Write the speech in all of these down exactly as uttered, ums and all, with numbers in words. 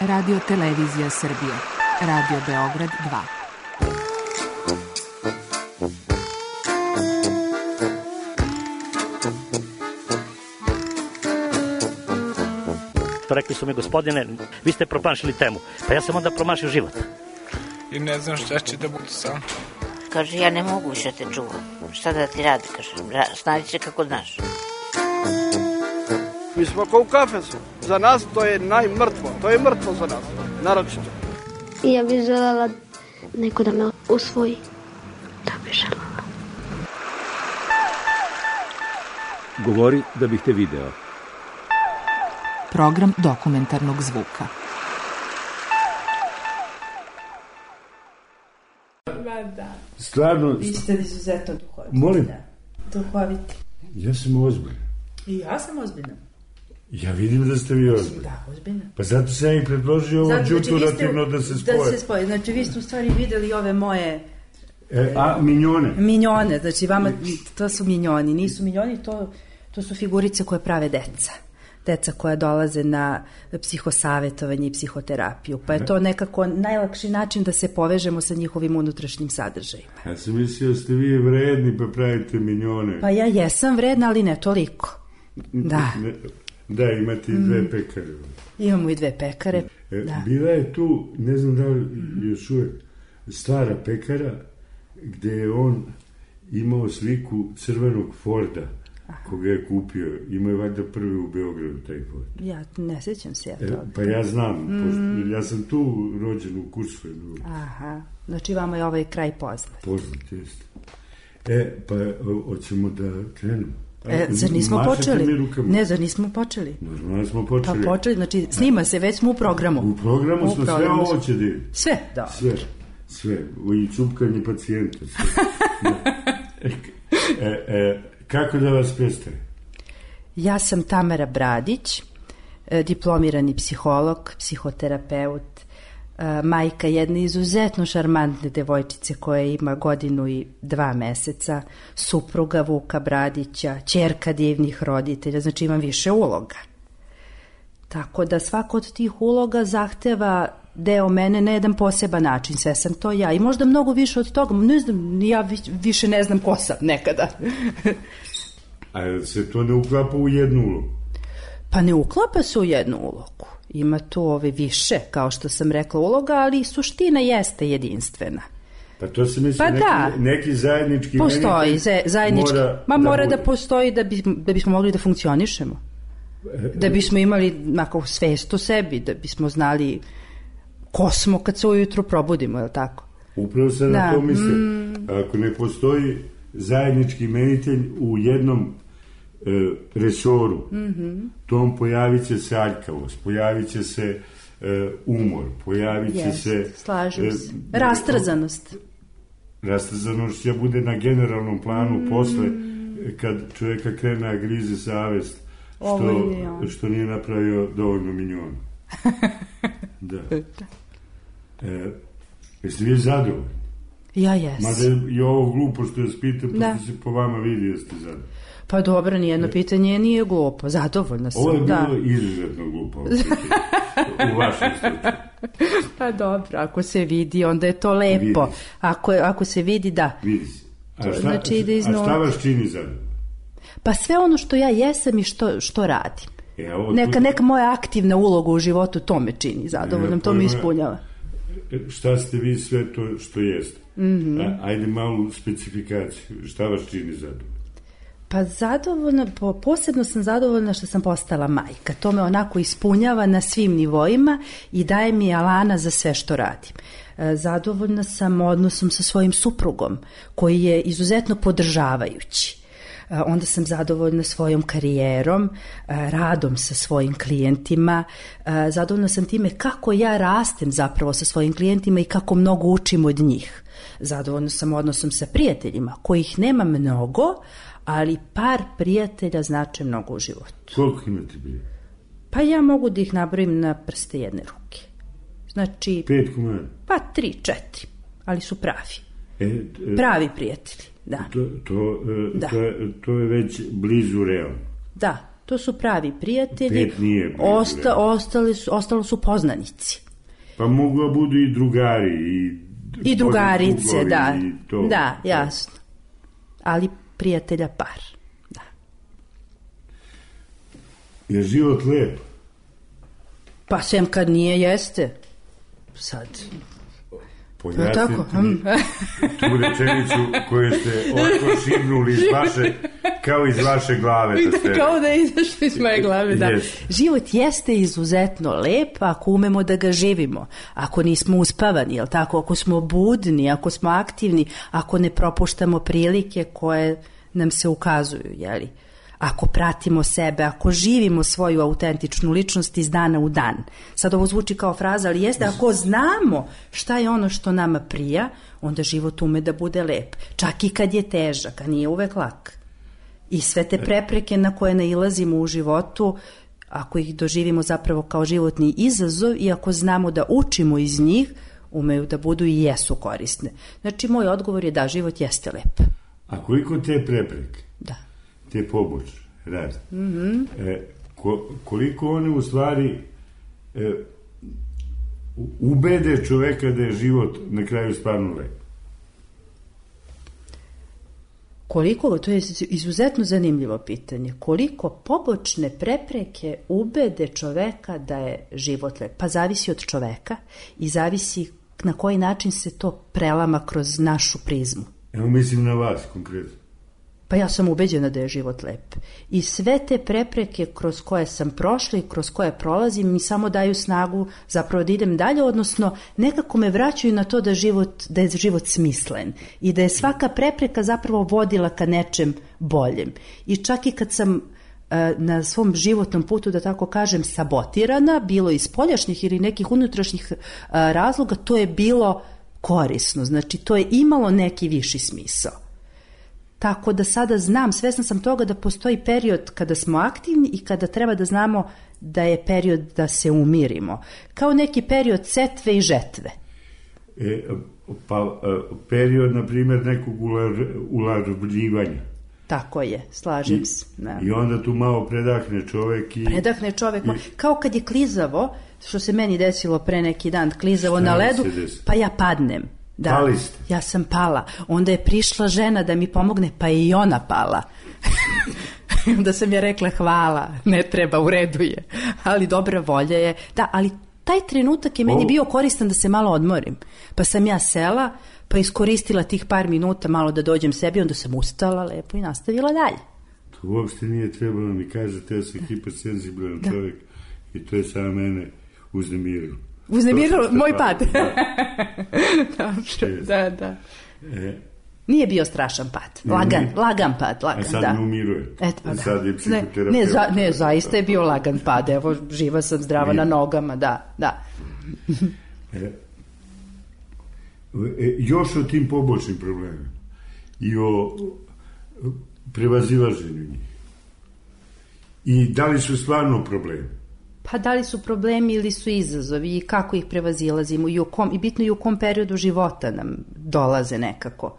Radio Televizija Srbije, Radio Beograd dva. Rekli su mi, gospodine, vi ste promašili temu. Pa ja sam onda promašio život. I ne znam šta će da budu sam. Kaže, ja ne mogu više te čuvam. Šta da ti radi, kaže, snađi se kako znaš. Mi smo kao u kafesu. Za nas to je najmrtvo. To je mrtvo za nas, naročito. Ja bih želela neko da me usvoji. Da bih želela. Govori da bih te video. Program dokumentarnog zvuka. Ma da. Stvarno... Vi ste izuzetno duhoviti. Molim? Da. Duhoviti. Ja sam ozbiljan. I ja sam ozbiljna. Ja vidim da ste vi ozbiljni. Da, ozbiljna. Pa zato sam i predložio ovo džuturativno da se spoje. Da se spoje. Znači, vi ste u stvari videli ove moje... E, a, minjone? Minjone, znači vama, to su minjoni. Nisu minjoni, to, to su figurice koje prave deca. Deca koja dolaze na psihosavetovanje i psihoterapiju. Pa je to nekako najlakši način da se povežemo sa njihovim unutrašnjim sadržajima. Ja sam mislio da ste vi vredni pa pravite minjone. Pa ja jesam vredna, ali ne toliko. Da. Ne, da, imate i dve pekare. Imamo i dve pekare. E, da. Bila je tu, ne znam da li još uvek, stara pekara gde je on imao sliku crvenog Forda. Aha. Koga je kupio. Imao je valjda prvi u Beogradu taj Ford. Ja ne sjećam se ja to. E, pa ja znam, mm. pošto, ja sam tu rođen u Kursfenu. Aha, znači vama je ovaj kraj poznat. Poznat, jeste. E, pa hoćemo da krenemo. E, zar nismo počeli? Ne, zar nismo počeli? Normalno smo počeli. Pa počeli, znači snima se, već smo u programu. U programu u smo programu sve ovo će da je. Sve, da. Sve, sve. I čupkanje pacijenta. Sve. e, e, kako da vas predstavim? Ja sam Tamara Bradić, diplomirani psiholog, psihoterapeut, majka jedne izuzetno šarmantne devojčice koja ima godinu i dva meseca, supruga Vuka Bradića, ćerka divnih roditelja, znači imam više uloga. Tako da svaka od tih uloga zahteva deo mene na jedan poseban način, sve sam to ja i možda mnogo više od toga, ne znam, ja više ne znam ko sam nekada. A se to ne uklapa u jednu ulogu? Pa ne uklapa se u jednu ulogu. Ima tu ove više, kao što sam rekla, uloga, ali suština jeste jedinstvena. Pa to se misli, pa neki, da. neki zajednički... Postoji, zajednički. Mora Ma da mora bude. da postoji da, bi, da bismo mogli da funkcionišemo. Da bismo imali onako svest o sebi, da bismo znali ko smo kad se ujutru probudimo, je li tako? Upravo sam da. na to mislim. Mm. Ako ne postoji zajednički imenitelj u jednom e, resoru, mm-hmm. tom pojavit će se aljkavost, pojavit će se e, umor, pojavit će yes, se... slažem se. E, Rastrzanost. Rastrzanost će bude na generalnom planu mm. posle, kad čovjeka krene a grize savest što, što nije napravio dovoljno minjona. Da. E, jeste vi zadovoljni? Ja jesam. Mada je ovo glupo što je spitam, pa se po vama vidi da ste zadovoljni. Pa dobro, nijedno pitanje nije glupo, zadovoljna sam. Ovo je bilo da. izuzetno glupo u vašem slučaju. Pa dobro, ako se vidi, onda je to lepo. Ako, ako se vidi, da. Vidi se. A šta, znači, da izno... a šta vas čini zadovoljno? Pa sve ono što ja jesam i što, što radim. E, ovo, neka, tu... neka moja aktivna uloga u životu, to me čini zadovoljnom, e, to me ispunjava. Šta ste vi sve to što jeste? Mm-hmm. A, ajde malu specifikaciju. Šta vas čini zadovoljno? Pa zadovoljna, posebno sam zadovoljna što sam postala majka. To me onako ispunjava na svim nivoima i daje mi alana za sve što radim. Zadovoljna sam odnosom sa svojim suprugom, koji je izuzetno podržavajući. Onda sam zadovoljna svojom karijerom, radom sa svojim klijentima, zadovoljna sam time kako ja rastem zapravo sa svojim klijentima i kako mnogo učim od njih. Zadovoljna sam odnosom sa prijateljima, kojih nema mnogo, ali par prijatelja znače mnogo u životu. Koliko imate bilo? Pa ja mogu da ih nabrojim na prste jedne ruke. Znači... Pet komada? Pa tri, četiri, ali su pravi. E, e, pravi prijatelji, da. To, to, e, da. To, je, to je već blizu realno. Da, To su pravi prijatelji, Pet nije osta, ostali su, ostalo su poznanici. Pa mogu da budu i drugari. I, I drugarice, da. I to. Da, jasno. Ali prijatelja par. Da. Je život lep? Pa sem kad nije, jeste. Sad... Pojasniti mi tu rečenicu koju ste ovako šibnuli iz vaše, kao iz vaše glave. Da, kao da je izašlo iz moje glave, da. Yes. Život jeste izuzetno lep ako umemo da ga živimo, ako nismo uspavani, jel tako, ako smo budni, ako smo aktivni, ako ne propuštamo prilike koje nam se ukazuju, jeli? Ako pratimo sebe, ako živimo svoju autentičnu ličnost iz dana u dan. Sad ovo zvuči kao fraza, ali jeste, ako znamo šta je ono što nama prija, onda život ume da bude lep. Čak i kad je težak, a nije uvek lak. I sve te prepreke na koje nailazimo u životu, ako ih doživimo zapravo kao životni izazov i ako znamo da učimo iz njih, umeju da budu i jesu korisne. Znači, moj odgovor je da, život jeste lep. A koliko te prepreke? Da. Te pobočne, razne. Mm-hmm. E, ko, koliko one u stvari e, ubede čoveka da je život na kraju stvarno lep? Koliko, to je izuzetno zanimljivo pitanje, koliko pobočne prepreke ubede čoveka da je život lep? Pa zavisi od čoveka i zavisi na koji način se to prelama kroz našu prizmu. Evo mislim na vas konkretno. Pa ja sam ubeđena da je život lep. I sve te prepreke kroz koje sam prošla i kroz koje prolazim mi samo daju snagu zapravo da idem dalje, odnosno nekako me vraćaju na to da, život, da je život smislen i da je svaka prepreka zapravo vodila ka nečem boljem. I čak i kad sam e, na svom životnom putu, da tako kažem, sabotirana, bilo iz spoljašnjih ili nekih unutrašnjih e, razloga, to je bilo korisno. Znači, to je imalo neki viši smisao. Tako da sada znam, svesna sam toga da postoji period kada smo aktivni i kada treba da znamo da je period da se umirimo. Kao neki period setve i žetve. E, pa period, na primjer, nekog ular, ularvljivanja. Tako je, slažem se. Da. I onda tu malo predahne čovek i... Predahne čovek, i... kao kad je klizavo, što se meni desilo pre neki dan, klizavo na ledu, pa ja padnem. Da, pali ste. Ja sam pala. Onda je prišla žena da mi pomogne, pa je i ona pala. Onda sam je rekla hvala, ne treba, u redu je. Ali dobra volja je. Da, ali taj trenutak je meni o... bio koristan da se malo odmorim. Pa sam ja sela, pa iskoristila tih par minuta malo da dođem sebi, onda sam ustala lepo i nastavila dalje. To uopšte nije trebalo mi kažete, ja sam hipersenzibilan da. čovjek i to je samo mene uznemirilo. Uznemirilo moj pad. Da. Dobro, da, da. E, Nije bio strašan pad. Lagan, nije, lagan pad. Lagan, a sad da. ne umiruje. Eto, pa da. Sad je psihoterapeut. Ne, ne, za, ne, zaista je bio lagan pad. Evo, živa sam, zdrava nije. Na nogama, da, da. E, e, još o tim pobočnim problemima i o prevazilaženju njih. I da li su stvarno problemi? Pa da li su problemi ili su izazovi i kako ih prevazilazimo i, u kom, i bitno i u kom periodu života nam dolaze nekako.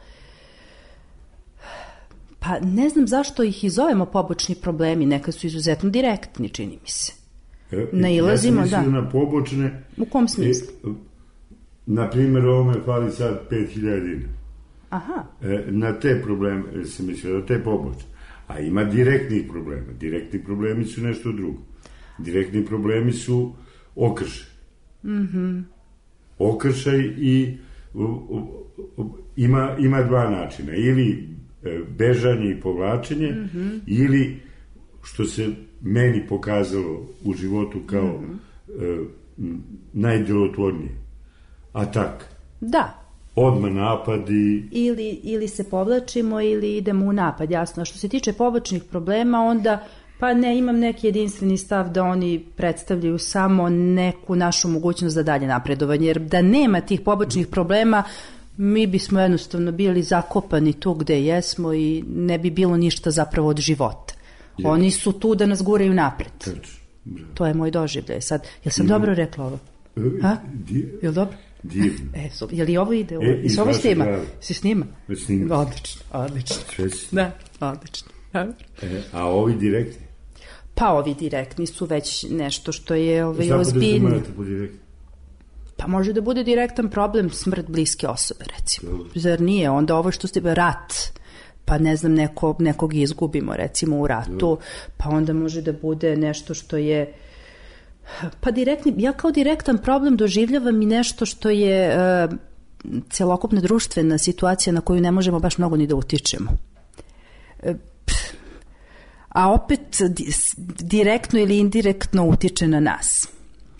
Pa ne znam zašto ih i zovemo pobočni problemi, nekad su izuzetno direktni, čini mi se. E, Nailazimo, ja sam mislio da. na pobočne... U kom smislu? E, na primjer, ovome fali sad pet hiljada dinara. Aha. E, na te probleme sam mislio, na te pobočne. A ima direktnih problema. Direktni problemi su nešto drugo. Direktni problemi su okršaj. Mm-hmm. Okršaj i u, u, u, ima, ima dva načina. Ili e, bežanje i povlačenje, mm-hmm. ili što se meni pokazalo u životu kao mm-hmm. e, najdelotvornije. Atak. Da. Odmah napadi. Ili, ili se povlačimo ili idemo u napad, jasno. A što se tiče pobočnih problema, onda... Pa ne, imam neki jedinstveni stav da oni predstavljaju samo neku našu mogućnost za dalje napredovanje, jer da nema tih pobočnih problema, mi bismo jednostavno bili zakopani tu gde jesmo i ne bi bilo ništa zapravo od života. Je. Oni su tu da nas guraju napred. Tač, to je moj doživljaj. Sad, jel sam Divno. dobro rekla ovo? Ha? Jel dobro? Divno. E, so, je li ovo ide? E, I ovo snima? Si snima? Snima. Odlično, odlično. Čest. Da, odlično. E, a ovi direktni? Pa ovi direktni su već nešto što je ovaj, Šta ozbiljno. podrazumevate po direktni? Pa može da bude direktan problem smrt bliske osobe, recimo. Dobro. Zar nije? Onda ovo što ste rat, pa ne znam, neko, nekog izgubimo, recimo, u ratu, Dobro. Pa onda može da bude nešto što je... Pa direktni, ja kao direktan problem doživljavam i nešto što je uh, celokupna društvena situacija na koju ne možemo baš mnogo ni da utičemo. Uh, a opet direktno ili indirektno utiče na nas.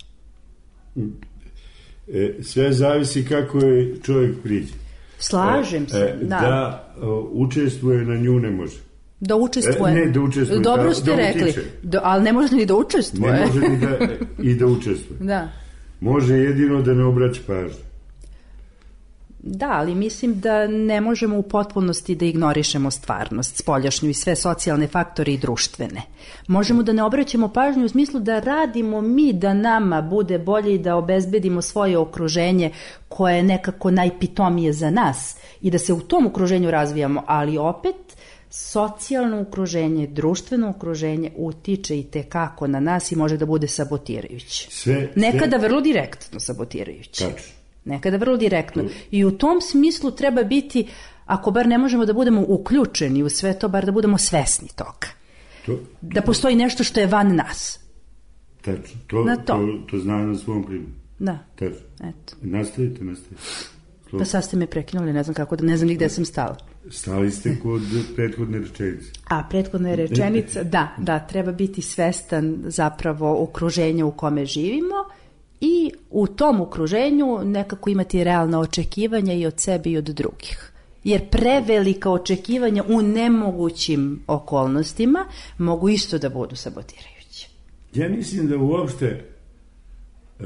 E, sve zavisi kako je čovjek priđe. Slažem se, e, da. Da o, učestvuje na nju ne može. Da učestvuje. E, ne, da učestvuje. Dobro da, ste da rekli, da, ali ne može ni da učestvuje. Ne može ni da, i da učestvuje. Da. Može jedino da ne obraća pažnju. Da, ali mislim da ne možemo u potpunosti da ignorišemo stvarnost, spoljašnju i sve socijalne faktore i društvene. Možemo da ne obraćamo pažnju u smislu da radimo mi da nama bude bolje i da obezbedimo svoje okruženje koje je nekako najpitomije za nas i da se u tom okruženju razvijamo, ali opet socijalno okruženje, društveno okruženje utiče i tekako na nas i može da bude sabotirajuće. Sve, Nekada sve... vrlo direktno sabotirajuće. Tačno. Nekada vrlo direktno. I u tom smislu treba biti, ako bar ne možemo da budemo uključeni u sve to, bar da budemo svesni toga. To, da postoji nešto što je van nas. Tačno. To, to. to, to znam na svom primjeru. Da. Tačno. Eto. Nastavite, nastavite. Pa sad ste me prekinuli, ne znam kako, da ne znam ni gde sam stala. Stali ste kod prethodne rečenice. A, prethodna rečenica, da, da, treba biti svestan zapravo okruženja u kome živimo i u tom okruženju nekako imati realna očekivanja i od sebe i od drugih. Jer prevelika očekivanja u nemogućim okolnostima mogu isto da budu sabotirajuće. Ja mislim da uopšte uh,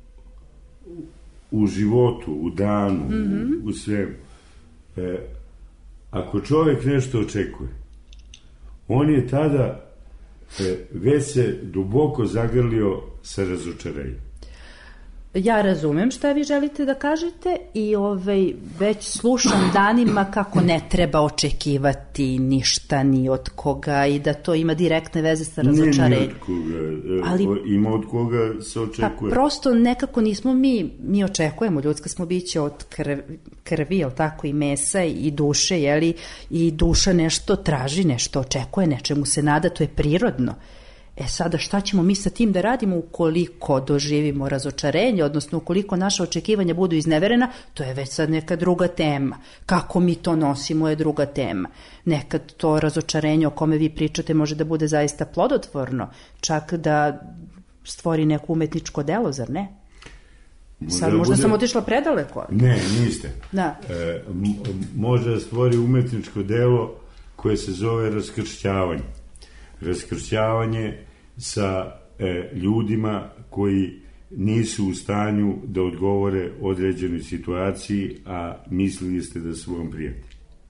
u životu, u danu, mm-hmm. u, u svemu, uh, ako čovjek nešto očekuje, on je tada uh, već se duboko zagrlio sa razočarenjem. Ja razumem šta vi želite da kažete i ovaj, već slušam danima kako ne treba očekivati ništa ni od koga i da to ima direktne veze sa razočarenjem. Nije ni od koga, ali, ima od koga se očekuje. Pa prosto nekako nismo mi, mi očekujemo, ljudska smo biće od krvi, krvi jel tako, i mesa i duše, jeli, i duša nešto traži, nešto očekuje, nečemu se nada, to je prirodno. E sada šta ćemo mi sa tim da radimo ukoliko doživimo razočarenje, odnosno ukoliko naša očekivanja budu izneverena, to je već sad neka druga tema. Kako mi to nosimo je druga tema. Nekad to razočarenje o kome vi pričate može da bude zaista plodotvorno, čak da stvori neko umetničko delo, zar ne? Sad, možda bude... sam otišla predaleko. Ne, niste. Da. E, može da stvori umetničko delo koje se zove raskršćavanje. Raskršćavanje sa e, ljudima koji nisu u stanju da odgovore određenoj situaciji, a mislili ste da su vam prijatelji.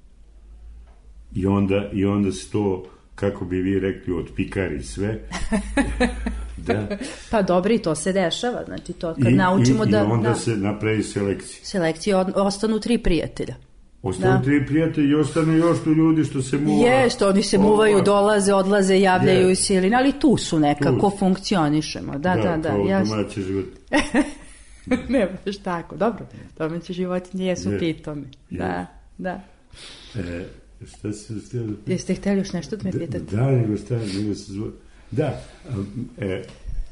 I onda, i onda se to, kako bi vi rekli, otpikari sve. Da. Pa dobro, i to se dešava. Znači to kad I, naučimo i, da... I onda da, se napravi selekcija. Selekcija, ostanu tri prijatelja. Ostanu da. tri prijatelji i ostanu još tu ljudi što se muva. Jeste, oni se muvaju, o, dolaze, odlaze, javljaju se, ili, ali tu su nekako, tu funkcionišemo. Da, da, da. da kao ja... domaće životinje. Ne, baš tako, dobro. Domaće životinje jesu je. Pitome. Da, da. E, šta se htjeli? Jeste htjeli još nešto da me pitate? Da, da, nego šta, nego se zvo... Da, e,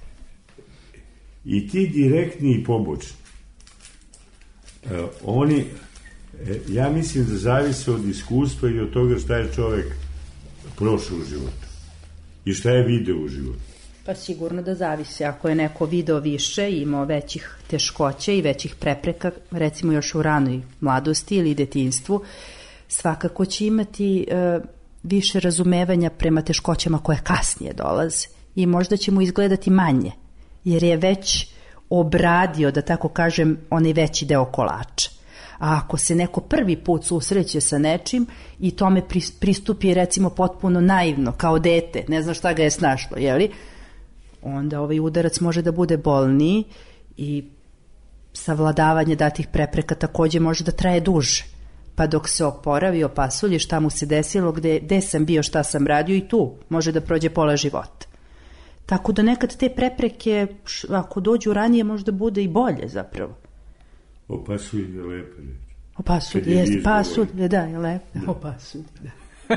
i ti direktni i pobočni, e, oni... Ja mislim da zavise od iskustva i od toga šta je čovjek prošao u životu i šta je video u životu. Pa sigurno da zavise. Ako je neko video više i imao većih teškoća i većih prepreka, recimo još u ranoj mladosti ili detinjstvu, svakako će imati e, više razumevanja prema teškoćama koje kasnije dolaze i možda će mu izgledati manje, jer je već obradio, da tako kažem, onaj veći deo kolača. A ako se neko prvi put susreće sa nečim i tome pristupi recimo potpuno naivno, kao dete, ne zna šta ga je snašlo, jeli? Onda ovaj udarac može da bude bolniji i savladavanje datih prepreka takođe može da traje duže. Pa dok se oporavi, opasulji šta mu se desilo, gde, gde sam bio, šta sam radio, i tu može da prođe pola života. Tako da nekad te prepreke, ako dođu ranije, možda bude i bolje zapravo. Opasulj je lepa reč. Opasulj, jeste, pasulj, da, je lepa. Da. Opasulj, da.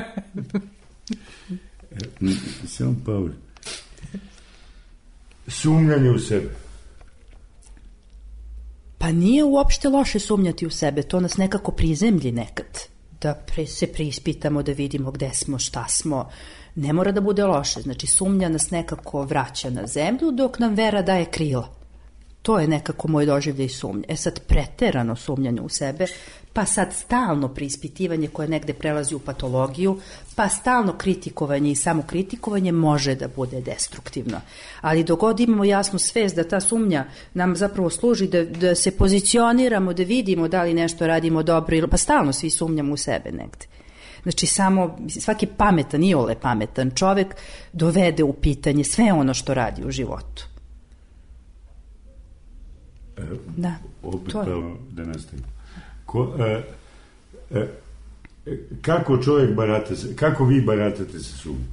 Samo Paul. Sumnjanje u sebe. Pa nije uopšte loše sumnjati u sebe, to nas nekako prizemlji nekad. Da pre, se preispitamo, da vidimo gde smo, šta smo. Ne mora da bude loše, znači sumnja nas nekako vraća na zemlju dok nam vera daje krila. To je nekako moj doživljaj sumnje. E sad preterano sumnjanje u sebe, pa sad stalno preispitivanje koje negde prelazi u patologiju, pa stalno kritikovanje i samokritikovanje može da bude destruktivno. Ali dok god imamo jasnu svest da ta sumnja nam zapravo služi da, da se pozicioniramo, da vidimo da li nešto radimo dobro, ili, pa stalno svi sumnjamo u sebe negde. Znači samo, svaki pametan, iole pametan čovek dovede u pitanje sve ono što radi u životu. E, da, opet to je. Pravo da nastavimo. Ko, e, e, kako čovjek barata, kako vi baratate sa sumnjom?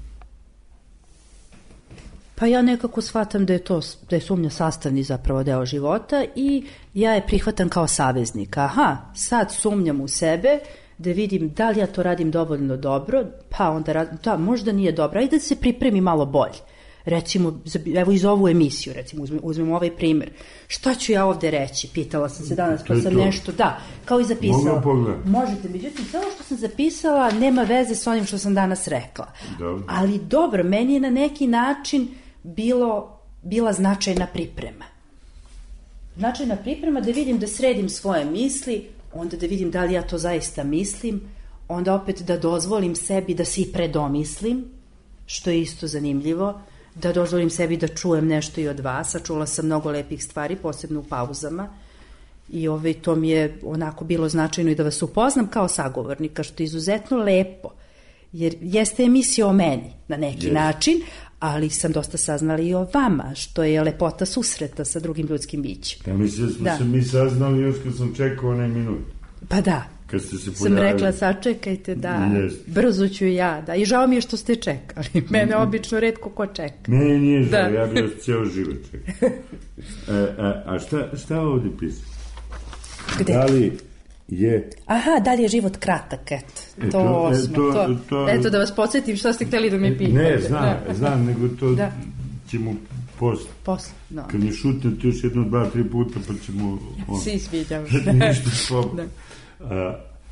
Pa ja nekako shvatam da je to, da je sumnja sastavni zapravo deo života i ja je prihvatam kao saveznika. Aha, sad sumnjam u sebe, da vidim da li ja to radim dovoljno dobro, pa onda, da, možda nije dobro, ajde da se pripremi malo bolje. Recimo, evo iz ovu emisiju, recimo, uzmem, uzmem ovaj primjer. Šta ću ja ovde reći? Pitala sam se danas, pa sam nešto, da, kao i zapisala. Možete, međutim, sve ono što sam zapisala nema veze s onim što sam danas rekla. Dobro. Ali dobro, meni je na neki način bilo, bila značajna priprema. Značajna priprema da vidim, da sredim svoje misli, onda da vidim da li ja to zaista mislim, onda opet da dozvolim sebi da se i predomislim, što je isto zanimljivo, da dozvolim sebi da čujem nešto i od vas, a čula sam mnogo lepih stvari, posebno u pauzama, i ovaj, to mi je onako bilo značajno i da vas upoznam kao sagovornika, što je izuzetno lepo, jer jeste emisija o meni na neki yes. način, ali sam dosta saznala i o vama, što je lepota susreta sa drugim ljudskim bićem. Ja mislim da smo da. se mi saznali još kad sam čekao onaj minut. Pa da. Kad ste se sam rekla, sačekajte, da, yes. brzo ću ja, da, i žao mi je što ste čekali, mene obično retko ko čeka. Ne, nije žao, da. ja bih još cijelo život čekao. E, a, a šta, šta ovdje piše? Gde? Da li je... Aha, da li je život kratak, eto, to, to osmo, to, to, to... Eto da vas podsjetim što ste htjeli da me pitate. Ne, znam, da. znam, nego to da. ćemo posle. Posle, no. Kad mi šutnete još jedno, dva, tri puta, pa ćemo... On, Svi sviđam. Ništa slobodno. A,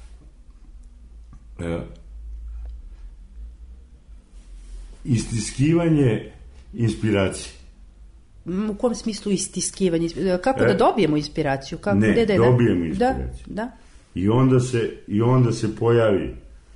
a, istiskivanje inspiracije. U kom smislu istiskivanje? Kako e, da dobijemo inspiraciju? Kako, ne, da, da, dobijemo inspiraciju. Da, da. I onda se, i onda se pojavi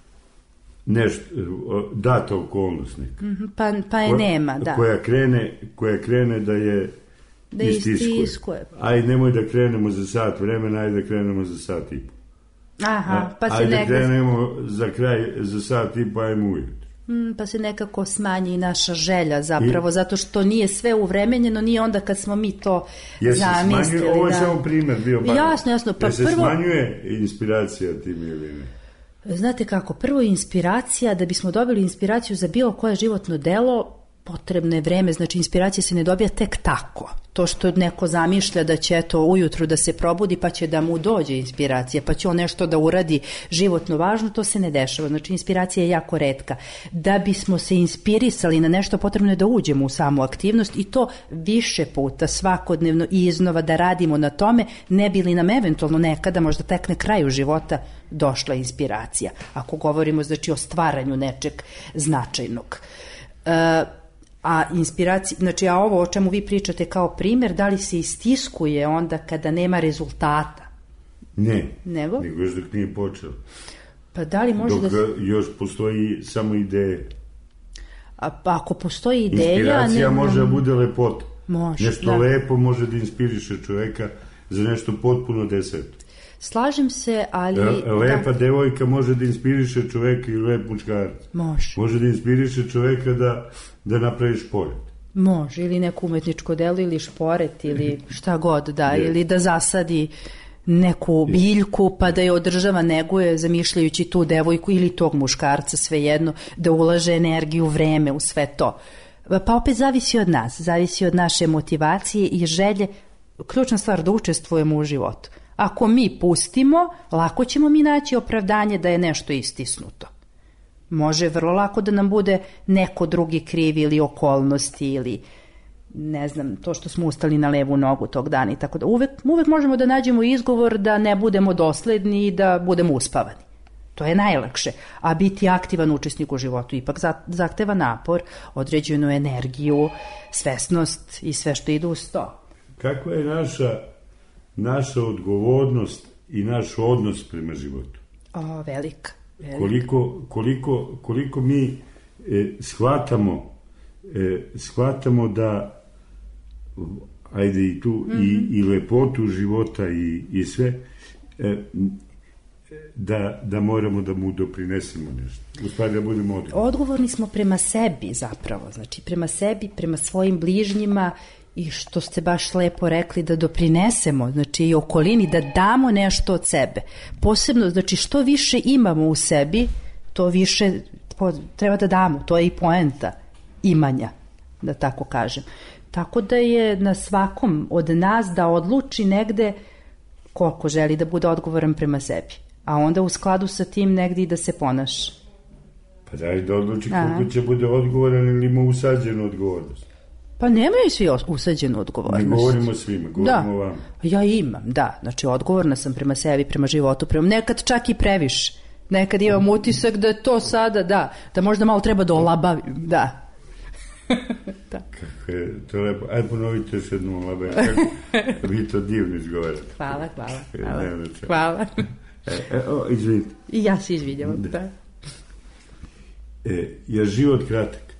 nešto, data okolnost neka. Mm-hmm, pa, pa je koja, nema, da. Koja krene, koja krene da je da istiskuje. istiskuje. Ajde, nemoj da krenemo za sat vremena, ajde da krenemo za sat i po. Aha, pa se ajde nekako... krenemo za kraj, za sat i po, ajmo ujutro. Mm, pa se nekako smanji naša želja zapravo, I... zato što nije sve uvremenjeno, nije onda kad smo mi to Jesi zamislili. Smanjuje, ovo je da... samo primjer bio. Bar. Jasno, jasno. Pa Jer se prvo... smanjuje inspiracija tim ili ne? Znate kako, prvo inspiracija, da bismo dobili inspiraciju za bilo koje životno delo, potrebno je vreme, znači inspiracija se ne dobija tek tako. To što neko zamišlja da će eto ujutru da se probudi pa će da mu dođe inspiracija, pa će on nešto da uradi životno važno, to se ne dešava. Znači inspiracija je jako retka. Da bismo se inspirisali na nešto, potrebno je da uđemo u samu aktivnost i to više puta, svakodnevno i iznova da radimo na tome, ne bi li nam eventualno nekada, možda tek na kraju života, došla inspiracija. Ako govorimo znači o stvaranju nečeg značajnog. E, a inspiracija, znači a ovo o čemu vi pričate kao primjer, da li se istiskuje onda kada nema rezultata? Ne, nego, nego još dok nije počeo. Pa da li može dok da se... još postoji samo ideje. A pa ako postoji ideja... Inspiracija ne... može da bude lepota. Može, nešto da. lepo može da inspiriše čoveka za nešto potpuno deseto. Slažem se, ali... Lepa da. devojka može da inspiriše čoveka ili lep muškarac. Može. Može da inspiriše čoveka da, da napravi šporet. Može, ili neko umetničko delo, ili šporet, ili šta god, da, yes. ili da zasadi neku biljku, pa da je održava, neguje, zamišljajući tu devojku ili tog muškarca, svejedno, da ulaže energiju, vreme u sve to. Pa opet zavisi od nas, zavisi od naše motivacije i želje. Ključna stvar da učestvujemo u životu. Ako mi pustimo, lako ćemo mi naći opravdanje da je nešto istisnuto. Može vrlo lako da nam bude neko drugi kriv ili okolnosti ili ne znam, to što smo ustali na levu nogu tog dana i tako da. Uvek, uvek možemo da nađemo izgovor da ne budemo dosledni i da budemo uspavani. To je najlakše. A biti aktivan učesnik u životu ipak zahteva napor, određenu energiju, svesnost i sve što ide uz to. Kakva je naša, naša odgovornost i naš odnos prema životu? O, velika. velika. Koliko, koliko, koliko mi e, shvatamo, e, shvatamo da ajde i tu mm-hmm. i, i lepotu života i, i sve e, da, da moramo da mu doprinesemo nešto. U stvari da budemo odgovorni. Odgovorni smo prema sebi zapravo. Znači prema sebi, prema svojim bližnjima i što ste baš lepo rekli da doprinesemo, znači i okolini, da damo nešto od sebe. Posebno, znači što više imamo u sebi, to više treba da damo. To je i poenta imanja, da tako kažem. Tako da je na svakom od nas da odluči negde koliko želi da bude odgovoran prema sebi. A onda u skladu sa tim negde i da se ponaša. Pa daj da odluči koliko će bude odgovoran ili ima usađenu odgovornost. Pa nemaju svi usađenu odgovornost. Ne govorimo svima, govorimo vam. Ja imam, da. Znači odgovorna sam prema sebi, prema životu, prema nekad čak i previše. Nekad imam utisak da je to sada, da, da možda malo treba da olabavim, da. Da. Kako je to lepo. Ajde ponovite još jednu olabavim. Kako vi to divno izgovarate. Hvala, hvala. Hvala. Ne, ne, hvala. E, e, o, izvinite. I ja se izvinjavam, da. da. E, je život kratak?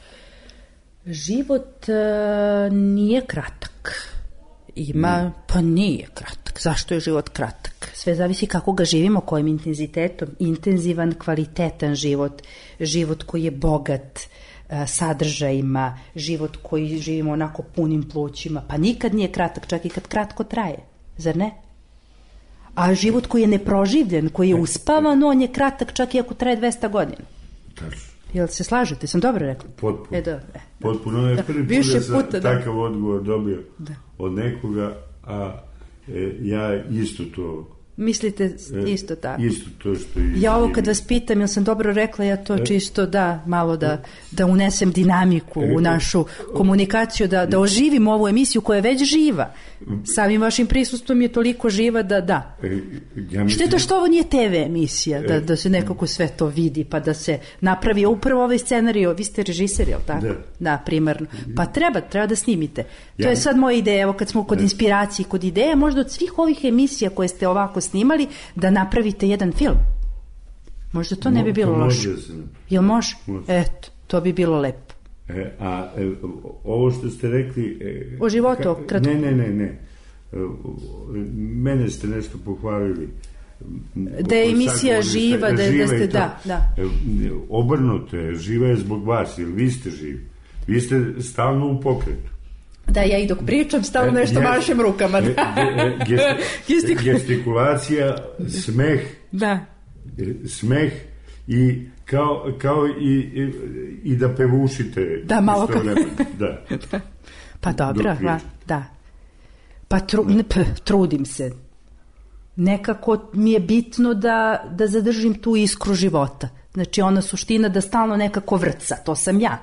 Život uh, nije kratak. Ima, mm. pa nije kratak. Zašto je život kratak? Sve zavisi kako ga živimo, kojim intenzitetom. Intenzivan, kvalitetan život. Život koji je bogat uh, sadržajima. Život koji živimo onako punim plućima. Pa nikad nije kratak, čak i kad kratko traje. Zar ne? A život koji je neproživljen, koji je uspavan, on je kratak čak i ako traje dvesta godina. Tačno. Jel se slažete? Sam dobro rekla? Potpuno. E, da, e, Potpuno je prvi put da sam puta, takav da. odgovor dobio da. od nekoga, a e, ja isto to... Mislite isto tako? Isto to što... I, ja ovo kad vas pitam, jel sam dobro rekla, ja to čisto da, malo da, da unesem dinamiku u našu komunikaciju, da, da oživim ovu emisiju koja je već živa. Samim vašim prisustvom je toliko živa da da. Ja mislim... Šteta što ovo nije te ve emisija, da, da se nekako sve to vidi, pa da se napravi upravo ovaj scenarij, vi ste režiser, jel tako? Da. Da, primarno. Pa treba, treba da snimite. To ja... je sad moja ideja, evo kad smo kod inspiracije, kod ideje, možda od svih ovih emisija koje ste ovako snimali, da napravite jedan film. Možda to ne bi bilo loše. Jel može? može? Eto, to bi bilo lepo. E, a e, ovo što ste rekli... E, o životu, ka, kratko. Ne, ne, ne, ne. E, mene ste nešto pohvalili. Da je emisija živa, da, da ste, da, da. E, obrnuto je, živa je zbog vas, jer vi ste živi. Vi ste stalno u pokretu. Da, ja i dok pričam, stalno nešto mašem rukama. Da. Gest, gestikulacija, smeh, da. smeh i kao, kao i, i, i da pevušite. Da, malo kao. Da. Pa dobro, da. da. Pa tru, ne, p, trudim se. Nekako mi je bitno da, da zadržim tu iskru života. Znači ona suština da stalno nekako vrca, to sam ja.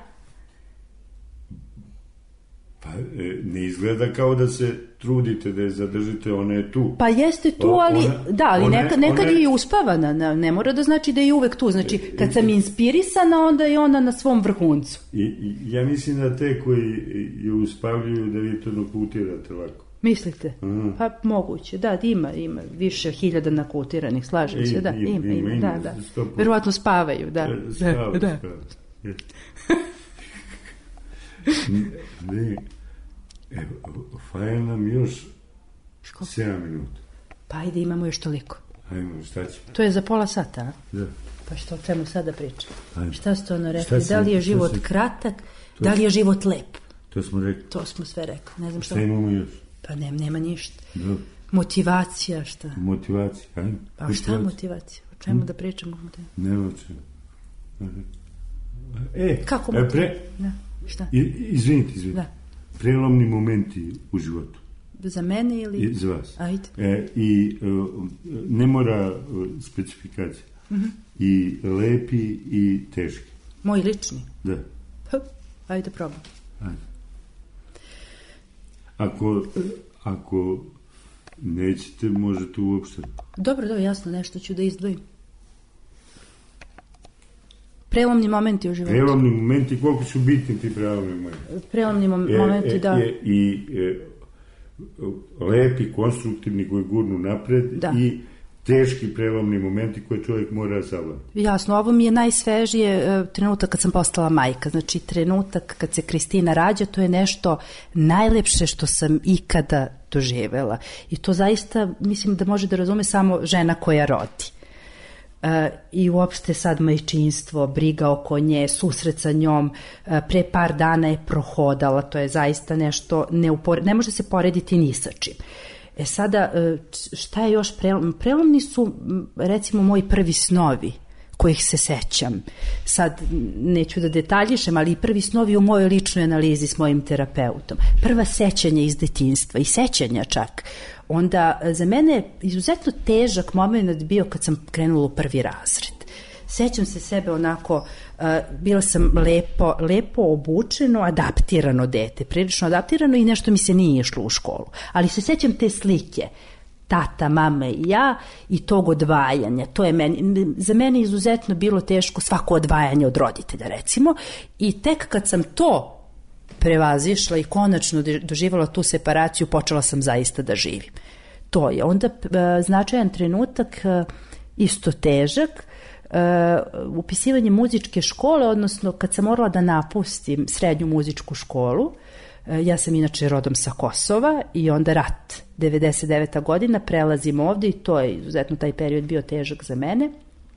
Pa ne izgleda kao da se trudite da je zadržite, ona je tu. Pa jeste tu, ali ona, da, ali one, neka, nekad one... je i uspavana, ne, ne mora da znači da je uvek tu. Znači, kad sam inspirisana, onda je ona na svom vrhuncu. I, i ja mislim da te koji je uspavljuju da vi to nakutirate lako. Mislite? Aha. Pa moguće, da, ima, ima više hiljada nakutiranih, slažem e, se, da, ima, ima, ima, ima da, da. Verovatno spavaju, da. Spavaju, da. spavaju. Ne, evo, fajn nam još sedam minuta. Pa ajde, imamo još toliko. Ajmo, šta će? To je za pola sata, a? Da. Pa što o čemu sada pričam? Ajmo. Šta ste ono rekli? Da li je život sam... kratak, to... da li je život lep? To smo rekli. To smo sve rekli. Ne znam šta. Šta imamo još? Pa ne, nema ništa. Da. Motivacija, šta? Motivacija, ajmo. Pa šta motivacija? O čemu hmm? da pričamo? Nema čemu. E, kako e, pre... Da. Šta? I, izvinite, izvinite. Da. Prelomni momenti u životu. Za mene ili... I za vas. Ajde. E, I uh, ne mora uh, specifikacija. Mm-hmm. I lepi i teški. Moj lični? Da. Ha, ajde probam. Ajde. Ako, ako nećete, možete uopšte. Dobro, dobro, jasno, nešto ću da izdvojim. Prelomni momenti u životu. Prelomni momenti, koliko su bitni ti prelomni momenti? Prelomni mom- momenti, e, da. E, I e, lepi, konstruktivni koji gurnu napred da. I teški prelomni momenti koje čovjek mora savladati. Jasno, ovo mi je najsvežije uh, trenutak kad sam postala majka. Znači, trenutak kad se Kristina rađa, to je nešto najlepše što sam ikada doživela. I to zaista, mislim da može da razume samo žena koja rodi. Uh, I uopšte sad majčinstvo, briga oko nje, susret sa njom, uh, pre par dana je prohodala, to je zaista nešto, neupore, ne može se porediti ni sa čim. E sada, šta je još prelomni? Prelomni su, recimo, moji prvi snovi kojih se sećam. Sad, neću da detaljišem, ali i prvi snovi u mojoj ličnoj analizi s mojim terapeutom. Prva sećanja iz detinjstva i sećanja čak. Onda, za mene je izuzetno težak moment bio kad sam krenula u prvi razred. Sećam se sebe onako, uh, bila sam lepo, lepo obučeno, adaptirano dete, prilično adaptirano i nešto mi se nije išlo u školu. Ali se sećam te slike, tata, mama i ja i tog odvajanja. To je meni, za mene izuzetno bilo teško svako odvajanje od roditelja, recimo. I tek kad sam to prevazišla i konačno doživjela tu separaciju, počela sam zaista da živim. To je onda uh, značajan trenutak, uh, isto težak, Uh, upisivanje muzičke škole, odnosno kad sam morala da napustim srednju muzičku školu, uh, ja sam inače rodom sa Kosova i onda rat, devedeset deveta godina, prelazim ovdje i to je izuzetno taj period bio težak za mene.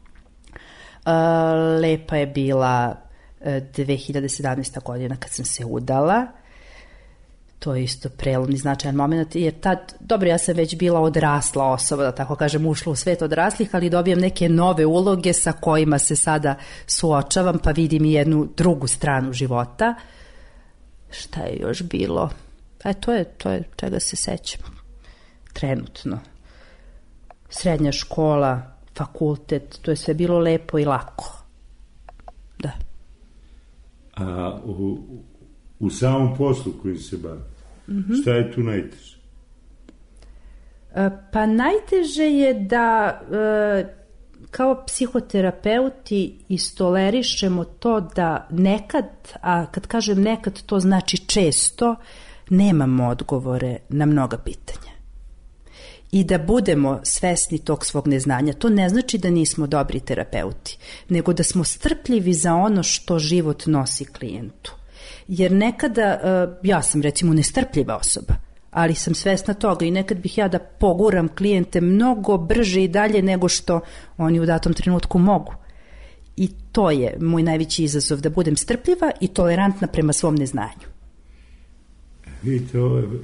Uh, lepa je bila uh, dve hiljade sedamnaesta godina kad sam se udala. To je isto prelomni značajan moment, jer tad, dobro, ja sam već bila odrasla osoba, da tako kažem, ušla u svet odraslih, ali dobijam neke nove uloge sa kojima se sada suočavam, pa vidim i jednu drugu stranu života. Šta je još bilo? E, to je, to je čega se sećam trenutno. Srednja škola, fakultet, to je sve bilo lepo i lako. Da. A u... U samom poslu kojim se bavi, mm-hmm. šta je tu najteže? Pa najteže je da e, kao psihoterapeuti istolerišemo to da nekad, a kad kažem nekad to znači često, nemamo odgovore na mnoga pitanja. I da budemo svesni tog svog neznanja. To ne znači da nismo dobri terapeuti, nego da smo strpljivi za ono što život nosi klijentu. Jer nekada, ja sam recimo nestrpljiva osoba, ali sam svesna toga i nekad bih ja da poguram klijente mnogo brže i dalje nego što oni u datom trenutku mogu. I to je moj najveći izazov, da budem strpljiva i tolerantna prema svom neznanju. Vidite, ovo je,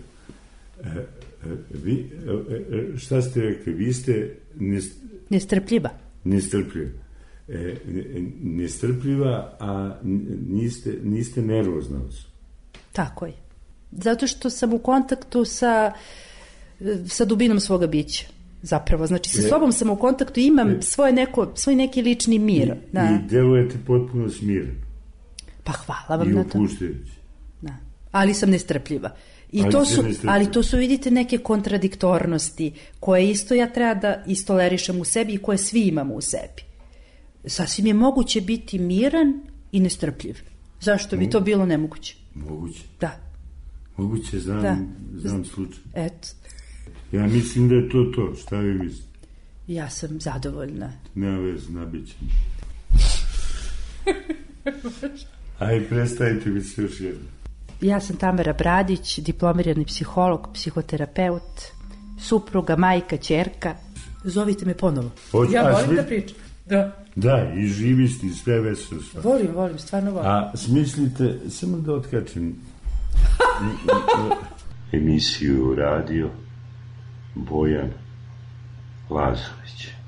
vi, šta ste rekli, vi ste nest... nestrpljiva. Nestrpljiva. E, nestrpljiva, a niste, niste nervozna osoba. Tako je. Zato što sam u kontaktu sa, sa dubinom svoga bića. Zapravo, znači sa e, sobom sam u kontaktu i imam e, svoje neko, svoj neki lični mir. I, da. i delujete potpuno smireno. Pa hvala vam na to. I opuštajući. Da. Ali sam nestrpljiva. I ali, to su, ali to su, vidite, neke kontradiktornosti koje isto ja treba da istolerišem u sebi i koje svi imamo u sebi. Sasvim je moguće biti miran i nestrpljiv. Zašto bi to bilo nemoguće? Moguće. Da. Moguće, znam, da. znam slučaj. Eto. Ja mislim da je to to. Šta vi mislite? Ja sam zadovoljna. Nema vez, nabićem. Ajde, predstavite mi se još jedno. Ja sam Tamara Bradić, diplomirani psiholog, psihoterapeut, supruga, majka, ćerka. Zovite me ponovo. Hoć, ja volim smi... da pričam. Da. Da, i živi ste, sve veselo. Volim, volim, stvarno volim. A smislite, samo da otkačem emisiju radio Bojan Lazović.